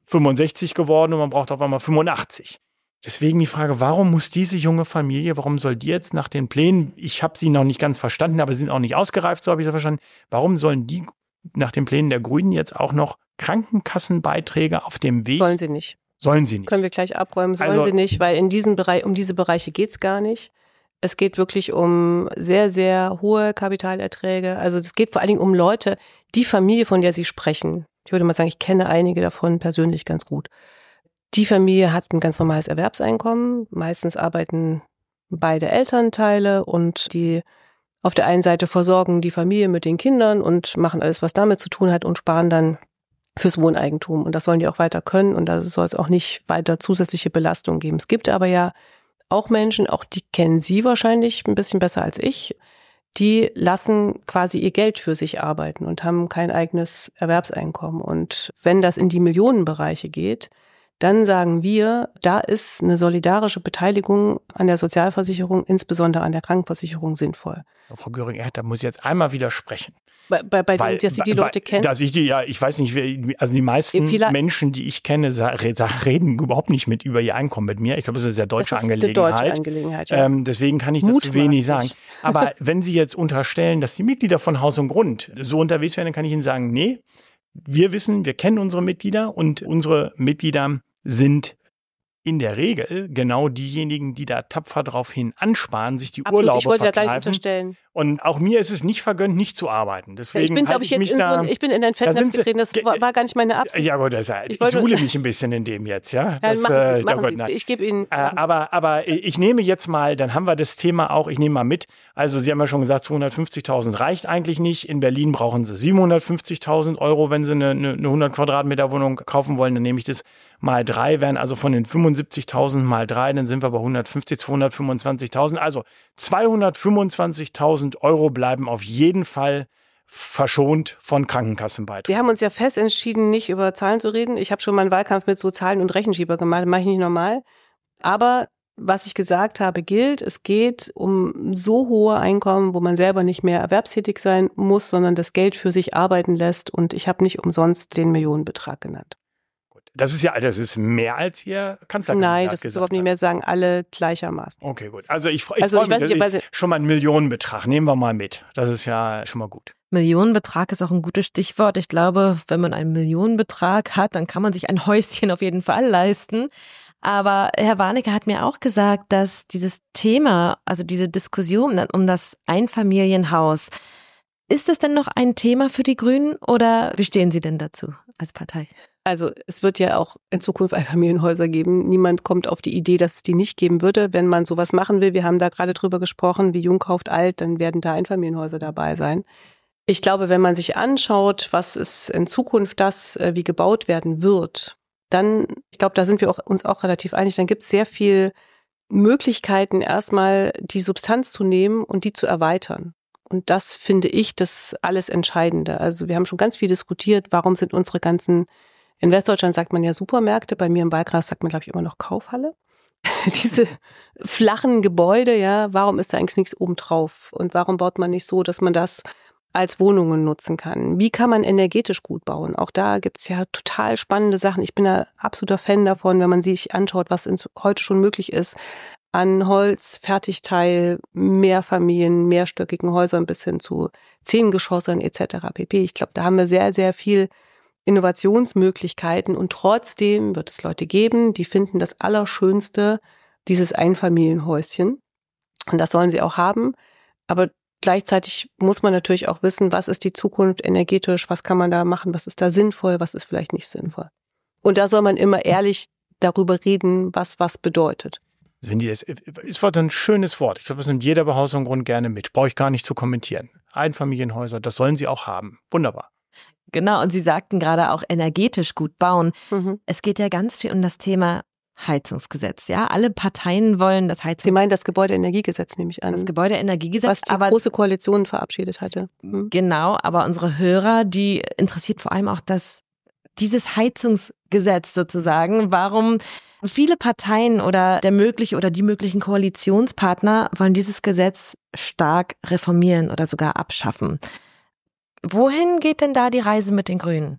fünfundsechzig geworden und man braucht auf einmal fünfundachtzig. Deswegen die Frage, warum muss diese junge Familie, warum soll die jetzt nach den Plänen, ich habe sie noch nicht ganz verstanden, aber sie sind auch nicht ausgereift, so habe ich sie verstanden, warum sollen die nach den Plänen der Grünen jetzt auch noch Krankenkassenbeiträge auf dem Weg? Sollen sie nicht. Sollen sie nicht. Können wir gleich abräumen, sollen also, sie nicht, weil in diesen Bereich, um diese Bereiche geht's gar nicht. Es geht wirklich um sehr, sehr hohe Kapitalerträge. Also es geht vor allen Dingen um Leute, die Familie, von der Sie sprechen. Ich würde mal sagen, ich kenne einige davon persönlich ganz gut. Die Familie hat ein ganz normales Erwerbseinkommen. Meistens arbeiten beide Elternteile und die auf der einen Seite versorgen die Familie mit den Kindern und machen alles, was damit zu tun hat und sparen dann fürs Wohneigentum. Und das sollen die auch weiter können und da soll es auch nicht weiter zusätzliche Belastung geben. Es gibt aber ja auch Menschen, auch die kennen Sie wahrscheinlich ein bisschen besser als ich, die lassen quasi ihr Geld für sich arbeiten und haben kein eigenes Erwerbseinkommen. Und wenn das in die Millionenbereiche geht, dann sagen wir, da ist eine solidarische Beteiligung an der Sozialversicherung, insbesondere an der Krankenversicherung, sinnvoll. Frau Göring, da muss ich jetzt einmal widersprechen. Bei, bei, bei Weil, denen, dass Sie die bei, Leute kennen? Dass ich die, ja, ich weiß nicht, also die meisten Vielleicht, Menschen, die ich kenne, reden überhaupt nicht mit über ihr Einkommen mit mir. Ich glaube, das ist eine sehr deutsche das ist Angelegenheit. Eine deutsche Angelegenheit, ja. Ähm, deswegen kann ich dazu wenig sagen. Aber wenn Sie jetzt unterstellen, dass die Mitglieder von Haus und Grund so unterwegs werden, dann kann ich Ihnen sagen, nee, wir wissen, wir kennen unsere Mitglieder und unsere Mitglieder sind in der Regel genau diejenigen, die da tapfer drauf hin ansparen, sich die Absolut, Urlaube ich wollte verkneifen. Da gar nicht unterstellen. Und auch mir ist es nicht vergönnt, nicht zu arbeiten. Deswegen ich bin, glaube ich, jetzt ich in da, so ein, ich bin in dein Fettnäpfchen getreten, das war, war gar nicht meine Absicht. Ja gut, das, ich, ich suhle mich ein bisschen in dem jetzt, ja. ja Das, machen Sie, äh, machen Gott, Sie. nein. Ich gebe Ihnen. Äh, aber, aber ich nehme jetzt mal, dann haben wir das Thema auch, ich nehme mal mit. Also Sie haben ja schon gesagt, zweihundertfünfzigtausend reicht eigentlich nicht. In Berlin brauchen Sie siebenhundertfünfzigtausend Euro, wenn Sie eine, eine hundert Quadratmeter Wohnung kaufen wollen. Dann nehme ich das mal drei, wären also von den fünfundsiebzigtausend mal drei, dann sind wir bei hundertfünfzig, zweihundertfünfundzwanzigtausend. Also zweihundertfünfundzwanzigtausend Euro bleiben auf jeden Fall verschont von Krankenkassenbeiträgen. Wir haben uns ja fest entschieden, nicht über Zahlen zu reden. Ich habe schon mal einen Wahlkampf mit so Zahlen und Rechenschieber gemacht, das mache ich nicht normal. Aber was ich gesagt habe, gilt. Es geht um so hohe Einkommen, wo man selber nicht mehr erwerbstätig sein muss, sondern das Geld für sich arbeiten lässt. Und ich habe nicht umsonst den Millionenbetrag genannt. Das ist ja, das ist mehr als Ihr Kanzlerkandidat Nein, das ist überhaupt nicht mehr, sagen alle gleichermaßen. Okay, gut. Also ich, ich also freue ich mich, weiß nicht, ich, ich, schon mal einen Millionenbetrag, nehmen wir mal mit. Das ist ja schon mal gut. Millionenbetrag ist auch ein gutes Stichwort. Ich glaube, wenn man einen Millionenbetrag hat, dann kann man sich ein Häuschen auf jeden Fall leisten. Aber Herr Warnecke hat mir auch gesagt, dass dieses Thema, also diese Diskussion um das Einfamilienhaus, ist es denn noch ein Thema für die Grünen oder wie stehen Sie denn dazu als Partei? Also es wird ja auch in Zukunft Einfamilienhäuser geben. Niemand kommt auf die Idee, dass es die nicht geben würde, wenn man sowas machen will. Wir haben da gerade drüber gesprochen, wie jung kauft alt, dann werden da Einfamilienhäuser dabei sein. Ich glaube, wenn man sich anschaut, was ist in Zukunft das, wie gebaut werden wird, dann, ich glaube, da sind wir auch, uns auch relativ einig, dann gibt es sehr viel Möglichkeiten, erstmal die Substanz zu nehmen und die zu erweitern. Und das finde ich das alles Entscheidende. Also wir haben schon ganz viel diskutiert, warum sind unsere ganzen, in Westdeutschland sagt man ja Supermärkte, bei mir im Wahlkreis sagt man, glaube ich, immer noch Kaufhalle. Diese flachen Gebäude, ja, warum ist da eigentlich nichts obendrauf? Und warum baut man nicht so, dass man das als Wohnungen nutzen kann? Wie kann man energetisch gut bauen? Auch da gibt's ja total spannende Sachen. Ich bin da absoluter Fan davon, wenn man sich anschaut, was heute schon möglich ist, an Holz, Fertigteil, Mehrfamilien, mehrstöckigen Häusern bis hin zu Zehngeschossern et cetera pp. Ich glaube, da haben wir sehr, sehr viel Innovationsmöglichkeiten und trotzdem wird es Leute geben, die finden das Allerschönste dieses Einfamilienhäuschen und das sollen sie auch haben, aber gleichzeitig muss man natürlich auch wissen, was ist die Zukunft energetisch, was kann man da machen, was ist da sinnvoll, was ist vielleicht nicht sinnvoll. Und da soll man immer ehrlich darüber reden, was was bedeutet. Wenn die das, es war ein schönes Wort. Ich glaube, das nimmt jeder bei Haus und Grund gerne mit. Brauche ich gar nicht zu kommentieren. Einfamilienhäuser, das sollen sie auch haben. Wunderbar. Genau, und Sie sagten gerade auch energetisch gut bauen. Mhm. Es geht ja ganz viel um das Thema Heizungsgesetz. Ja, alle Parteien wollen das Heizungsgesetz. Sie meinen das Gebäudeenergiegesetz, nehme ich an. Das Gebäudeenergiegesetz. Was die aber große Koalition verabschiedet hatte. Mhm. Genau, aber unsere Hörer, die interessiert vor allem auch das, dieses Heizungsgesetz sozusagen. Warum viele Parteien oder der mögliche oder die möglichen Koalitionspartner wollen dieses Gesetz stark reformieren oder sogar abschaffen. Wohin geht denn da die Reise mit den Grünen?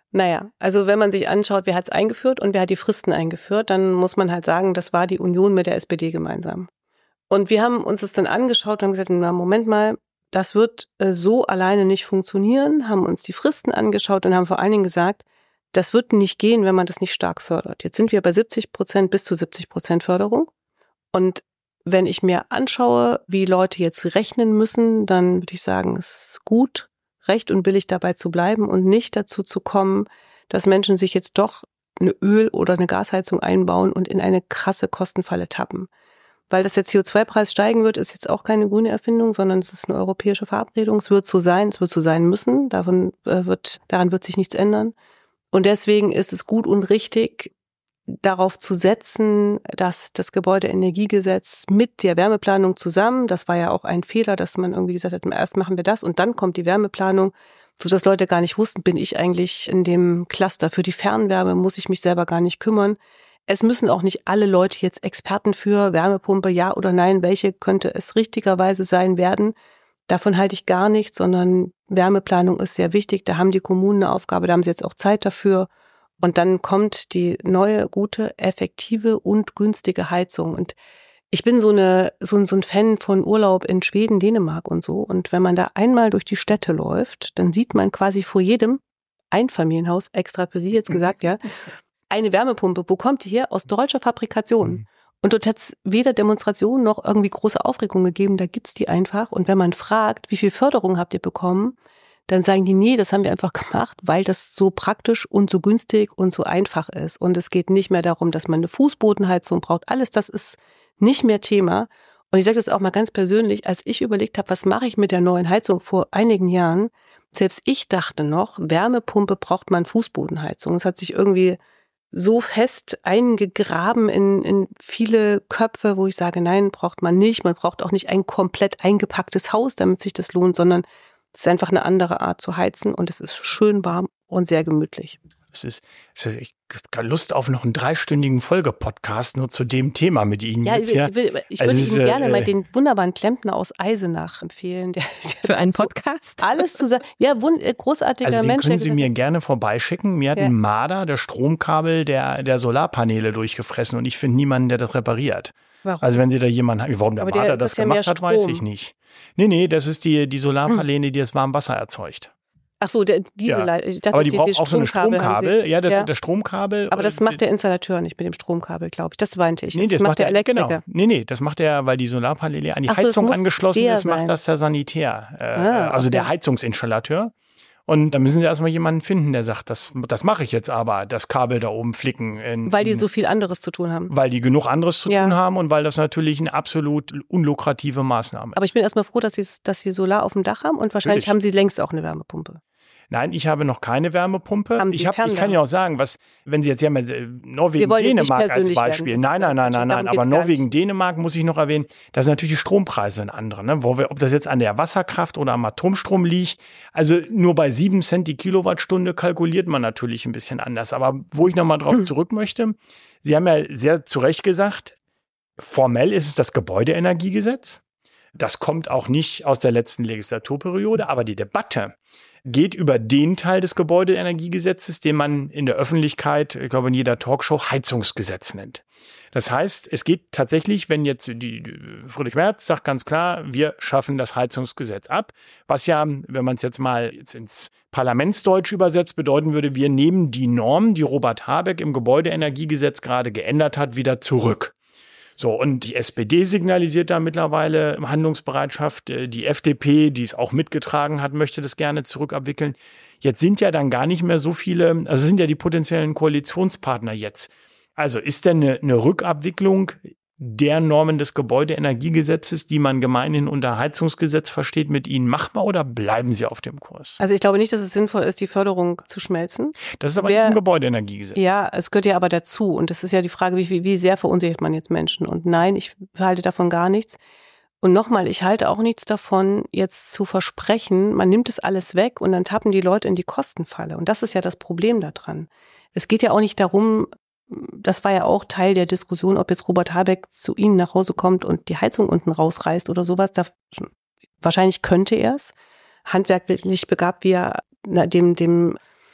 Naja, also wenn man sich anschaut, wer hat es eingeführt und wer hat die Fristen eingeführt, dann muss man halt sagen, das war die Union mit der S P D gemeinsam. Und wir haben uns das dann angeschaut und haben gesagt, na Moment mal, das wird äh, so alleine nicht funktionieren, haben uns die Fristen angeschaut und haben vor allen Dingen gesagt, das wird nicht gehen, wenn man das nicht stark fördert. Jetzt sind wir bei siebzig Prozent bis zu siebzig Prozent Förderung. Und wenn ich mir anschaue, wie Leute jetzt rechnen müssen, dann würde ich sagen, es ist gut, recht und billig dabei zu bleiben und nicht dazu zu kommen, dass Menschen sich jetzt doch eine Öl- oder eine Gasheizung einbauen und in eine krasse Kostenfalle tappen. Weil das der C O zwei Preis steigen wird, ist jetzt auch keine grüne Erfindung, sondern es ist eine europäische Verabredung. Es wird so sein, es wird so sein müssen. Davon äh, wird, daran wird sich nichts ändern. Und deswegen ist es gut und richtig, darauf zu setzen, dass das Gebäudeenergiegesetz mit der Wärmeplanung zusammen, das war ja auch ein Fehler, dass man irgendwie gesagt hat, erst machen wir das und dann kommt die Wärmeplanung, sodass Leute gar nicht wussten, bin ich eigentlich in dem Cluster für die Fernwärme, muss ich mich selber gar nicht kümmern. Es müssen auch nicht alle Leute jetzt Experten für Wärmepumpe, ja oder nein, welche könnte es richtigerweise sein werden. Davon halte ich gar nichts, sondern Wärmeplanung ist sehr wichtig. Da haben die Kommunen eine Aufgabe, da haben sie jetzt auch Zeit dafür. Und dann kommt die neue, gute, effektive und günstige Heizung. Und ich bin so eine so ein, so ein Fan von Urlaub in Schweden, Dänemark und so. Und wenn man da einmal durch die Städte läuft, dann sieht man quasi vor jedem Einfamilienhaus, extra für Sie jetzt gesagt, ja, eine Wärmepumpe. Wo kommt die her? Aus deutscher Fabrikation. Und dort hat es weder Demonstrationen noch irgendwie große Aufregung gegeben. Da gibt's die einfach. Und wenn man fragt, wie viel Förderung habt ihr bekommen, dann sagen die, nee, das haben wir einfach gemacht, weil das so praktisch und so günstig und so einfach ist. Und es geht nicht mehr darum, dass man eine Fußbodenheizung braucht. Alles das ist nicht mehr Thema. Und ich sage das auch mal ganz persönlich, als ich überlegt habe, was mache ich mit der neuen Heizung vor einigen Jahren, selbst ich dachte noch, Wärmepumpe braucht man Fußbodenheizung. Es hat sich irgendwie so fest eingegraben in, in viele Köpfe, wo ich sage, nein, braucht man nicht. Man braucht auch nicht ein komplett eingepacktes Haus, damit sich das lohnt, sondern es ist einfach eine andere Art zu heizen und es ist schön warm und sehr gemütlich. Es ist, es ist ich habe Lust auf noch einen dreistündigen Folgepodcast nur zu dem Thema mit Ihnen. Ja, jetzt ich, hier. ich, will, ich also würde ist, Ihnen gerne äh, mal den wunderbaren Klempner aus Eisenach empfehlen. Der, der Für einen Podcast? Alles zusammen. Ja, wund, großartiger also den Mensch. können der Sie mir gerne vorbeischicken. Mir hat Ja. ein Marder der Stromkabel der, der Solarpaneele durchgefressen und ich finde niemanden, der das repariert. Warum? Also wenn Sie da jemanden haben, warum der Aber der- Marder das das ist ja mehr gemacht hat, weiß Strom. ich nicht. Nee, nee, das ist die, die Solarpaneele, die das warme Wasser erzeugt. Ach so, der, diese Ja. Leiter. Ich dachte, Aber die die, braucht die auch so eine Stromkabel haben Stromkabel. Sie. Ja, das Ja. ist das Stromkabel. Aber das macht der Installateur nicht mit dem Stromkabel, glaube ich. Das meinte ich. Nee, das, das macht der er, Elektriker. Genau. Nee, nee, das macht er, weil die Solarpaneele an die Ach so, das Heizung muss angeschlossen der ist, macht sein. das der Sanitär. Äh, Ah, also okay. der Heizungsinstallateur. Und da müssen Sie erstmal jemanden finden, der sagt, das, das mache ich jetzt aber, das Kabel da oben flicken. In, Weil die so viel anderes zu tun haben. weil die genug anderes zu Ja. tun haben und weil das natürlich eine absolut unlukrative Maßnahme ist. Aber ich bin erstmal froh, dass sie dass sie Solar auf dem Dach haben und wahrscheinlich Natürlich. haben sie längst auch eine Wärmepumpe. Nein, ich habe noch keine Wärmepumpe. Haben Sie Ich, hab, ich kann Fernwärme? ja auch sagen, was, wenn Sie jetzt ja mal äh, Norwegen, wollen jetzt nicht Dänemark als persönlich Beispiel. werden, das Nein, ist nein, nein, ja- nein, darum nein. Aber geht's gar Norwegen, Dänemark muss ich noch erwähnen, da sind natürlich die Strompreise ein andere, ne? Wo wir, ob das jetzt an der Wasserkraft oder am Atomstrom liegt. Also nur bei sieben Cent die Kilowattstunde kalkuliert man natürlich ein bisschen anders. Aber wo ich nochmal drauf zurück möchte, Sie haben ja sehr zu Recht gesagt, formell ist es das Gebäudeenergiegesetz. Das kommt auch nicht aus der letzten Legislaturperiode, aber die Debatte geht über den Teil des Gebäudeenergiegesetzes, den man in der Öffentlichkeit, ich glaube in jeder Talkshow, Heizungsgesetz nennt. Das heißt, es geht tatsächlich, wenn jetzt die, die Friedrich Merz sagt ganz klar, wir schaffen das Heizungsgesetz ab, was ja, wenn man es jetzt mal jetzt ins Parlamentsdeutsch übersetzt, bedeuten würde, wir nehmen die Norm, die Robert Habeck im Gebäudeenergiegesetz gerade geändert hat, wieder zurück. So, und die S P D signalisiert da mittlerweile Handlungsbereitschaft. Die F D P, die es auch mitgetragen hat, möchte das gerne zurückabwickeln. Jetzt sind ja dann gar nicht mehr so viele, also sind ja die potenziellen Koalitionspartner jetzt. Also ist denn eine, eine Rückabwicklung der Normen des Gebäudeenergiegesetzes, die man gemeinhin unter Heizungsgesetz versteht, mit Ihnen machbar oder bleiben Sie auf dem Kurs? Also ich glaube nicht, dass es sinnvoll ist, die Förderung zu schmelzen. Das ist aber Wer- nicht ein Gebäudeenergiegesetz. Ja, es gehört ja aber dazu. Und das ist ja die Frage, wie, wie, wie sehr verunsichert man jetzt Menschen? Und nein, ich halte davon gar nichts. Und nochmal, ich halte auch nichts davon, jetzt zu versprechen, man nimmt es alles weg und dann tappen die Leute in die Kostenfalle. Und das ist ja das Problem daran. Es geht ja auch nicht darum, das war ja auch Teil der Diskussion, ob jetzt Robert Habeck zu Ihnen nach Hause kommt und die Heizung unten rausreißt oder sowas. Da, wahrscheinlich könnte er es. Handwerklich begabt, wie er na, dem, dem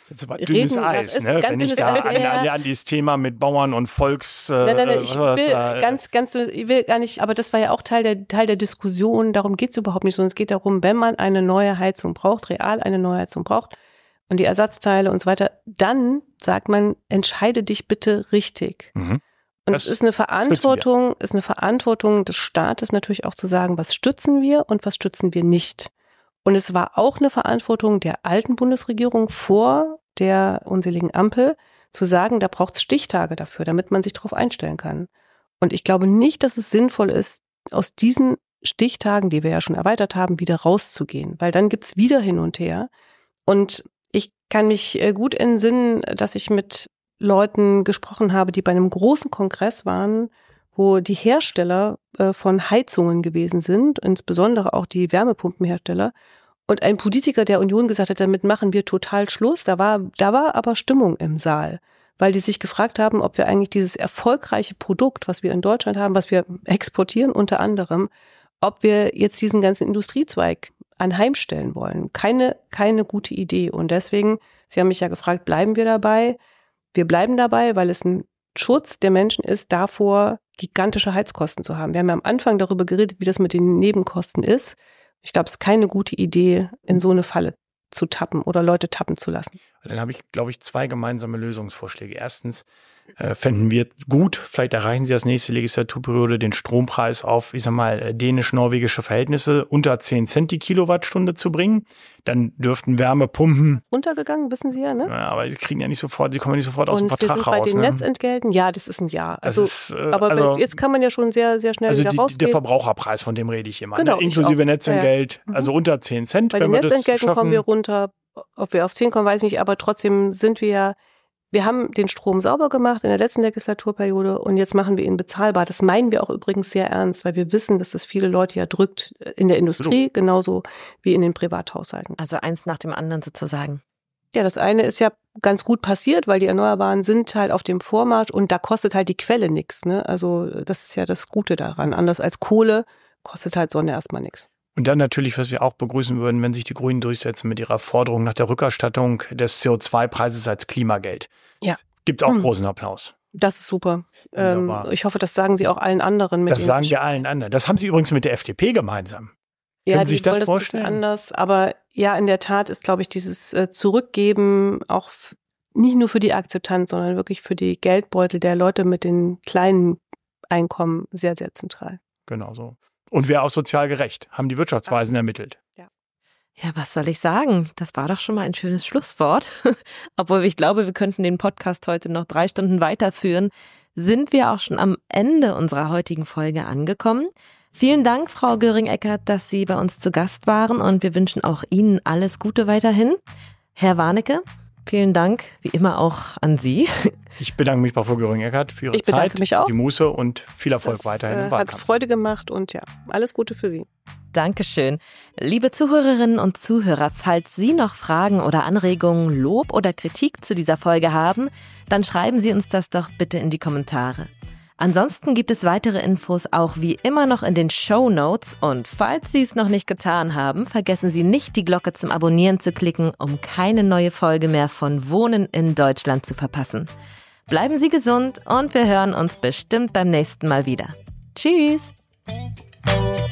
Das ist aber dünnes reden, Eis, ist ne? ganz Wenn ich dünnes da Eis, an, ja. an, an dieses Thema mit Bauern und Volks... Äh, nein, nein, nein, ich was, will äh, ganz, ganz, ich will gar nicht, aber das war ja auch Teil der, Teil der Diskussion, darum geht's überhaupt nicht, sondern es geht darum, wenn man eine neue Heizung braucht, real eine neue Heizung braucht und die Ersatzteile und so weiter, dann sagt man, entscheide dich bitte richtig. Mhm. Und Das es ist eine Verantwortung, ist eine Verantwortung des Staates natürlich auch zu sagen, was stützen wir und was stützen wir nicht. Und es war auch eine Verantwortung der alten Bundesregierung vor der unseligen Ampel, zu sagen, da braucht es Stichtage dafür, damit man sich darauf einstellen kann. Und ich glaube nicht, dass es sinnvoll ist, aus diesen Stichtagen, die wir ja schon erweitert haben, wieder rauszugehen, weil dann gibt's wieder hin und her. Und ich kann mich gut entsinnen, dass ich mit Leuten gesprochen habe, die bei einem großen Kongress waren, wo die Hersteller äh, von Heizungen gewesen sind, insbesondere auch die Wärmepumpenhersteller. Und ein Politiker der Union gesagt hat, damit machen wir total Schluss. Da war, da war aber Stimmung im Saal, weil die sich gefragt haben, ob wir eigentlich dieses erfolgreiche Produkt, was wir in Deutschland haben, was wir exportieren unter anderem, ob wir jetzt diesen ganzen Industriezweig anheimstellen wollen. Keine, keine gute Idee. Und deswegen, Sie haben mich ja gefragt, bleiben wir dabei? Wir bleiben dabei, weil es ein Schutz der Menschen ist, davor gigantische Heizkosten zu haben. Wir haben ja am Anfang darüber geredet, wie das mit den Nebenkosten ist. Ich glaube, es ist keine gute Idee, in so eine Falle zu tappen oder Leute tappen zu lassen. Dann habe ich, glaube ich, zwei gemeinsame Lösungsvorschläge. Erstens äh, fänden wir gut, vielleicht erreichen Sie das nächste Legislaturperiode den Strompreis auf, ich sag mal, dänisch-norwegische Verhältnisse unter zehn Cent die Kilowattstunde zu bringen. Dann dürften Wärmepumpen... Runtergegangen, wissen Sie ja, ne? Ja, aber die kriegen ja nicht sofort, die kommen nicht sofort aus dem Und Vertrag wir sind bei raus. den Ne? Netzentgelten, ja, das ist ein Jahr. Also, das ist, äh, aber also, jetzt kann man ja schon sehr, sehr schnell also wieder die, rausgehen. der Verbraucherpreis, von dem rede ich immer. Genau, ne? ich Inklusive auch. Netzentgelt, Ja, ja. also unter zehn Cent. Bei wenn den wir das Netzentgelten schaffen. kommen wir runter. Ob wir auf zehn kommen, weiß ich nicht, aber trotzdem sind wir ja, wir haben den Strom sauber gemacht in der letzten Legislaturperiode und jetzt machen wir ihn bezahlbar. Das meinen wir auch übrigens sehr ernst, weil wir wissen, dass das viele Leute ja drückt in der Industrie, genauso wie in den Privathaushalten. Also eins nach dem anderen sozusagen. Ja, das eine ist ja ganz gut passiert, weil die Erneuerbaren sind halt auf dem Vormarsch und da kostet halt die Quelle nichts. Ne? Also das ist ja das Gute daran. Anders als Kohle kostet halt Sonne erstmal nichts. Und dann natürlich, was wir auch begrüßen würden, wenn sich die Grünen durchsetzen mit ihrer Forderung nach der Rückerstattung des C O zwei Preises als Klimageld. Ja. Gibt auch hm. großen Applaus. Das ist super. Ähm, ich hoffe, das sagen Sie auch allen anderen. Mit Das sagen wir allen anderen. Das haben Sie übrigens mit der F D P gemeinsam. Ja, Können Sie sich das vorstellen? Das anders. Aber ja, in der Tat ist, glaube ich, dieses äh, Zurückgeben auch f- nicht nur für die Akzeptanz, sondern wirklich für die Geldbeutel der Leute mit den kleinen Einkommen sehr, sehr zentral. Genau so. Und wäre auch sozial gerecht, haben die Wirtschaftsweisen ermittelt. Ja. Ja, was soll ich sagen? Das war doch schon mal ein schönes Schlusswort. Obwohl ich glaube, wir könnten den Podcast heute noch drei Stunden weiterführen, sind wir auch schon am Ende unserer heutigen Folge angekommen. Vielen Dank, Frau Göring-Eckardt, dass Sie bei uns zu Gast waren und wir wünschen auch Ihnen alles Gute weiterhin. Herr Warnecke, vielen Dank, wie immer auch an Sie. Ich bedanke mich bei Frau Göring-Eckardt für Ihre Ich bedanke Zeit, mich auch. die Muße und viel Erfolg Das, weiterhin äh, im Wahlkampf. Hat Freude gemacht und ja, alles Gute für Sie. Dankeschön. Liebe Zuhörerinnen und Zuhörer, falls Sie noch Fragen oder Anregungen, Lob oder Kritik zu dieser Folge haben, dann schreiben Sie uns das doch bitte in die Kommentare. Ansonsten gibt es weitere Infos auch wie immer noch in den Shownotes und falls Sie es noch nicht getan haben, vergessen Sie nicht, die Glocke zum Abonnieren zu klicken, um keine neue Folge mehr von Wohnen in Deutschland zu verpassen. Bleiben Sie gesund und wir hören uns bestimmt beim nächsten Mal wieder. Tschüss!